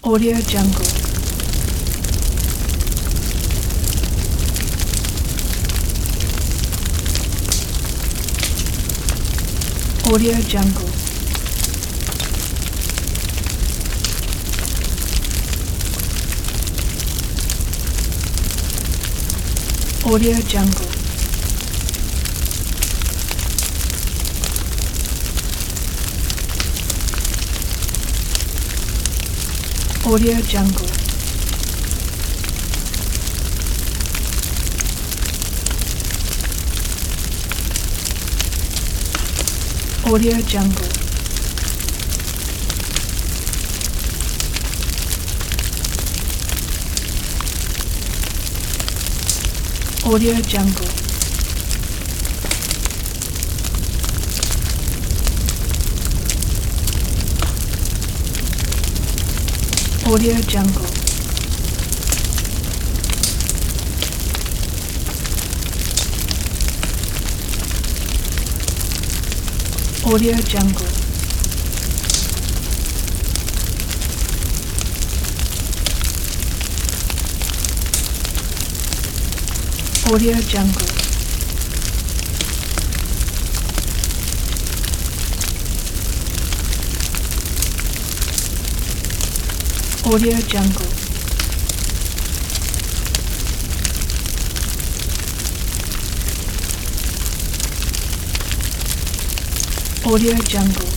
Audio Jungle. Audio Jungle. Audio Jungle. Audio Jungle. Audio Jungle. Audio Jungle. Audio Jungle. Audio Jungle. Audio Jungle. Audio Jungle. Audio Jungle.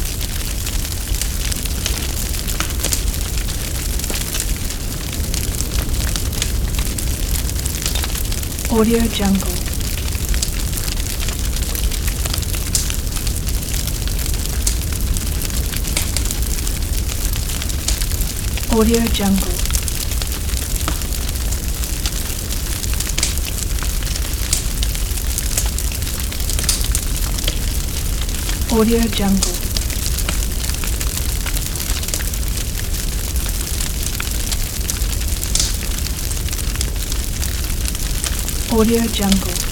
Audio Jungle. Audio Jungle. Audio Jungle. Audio Jungle.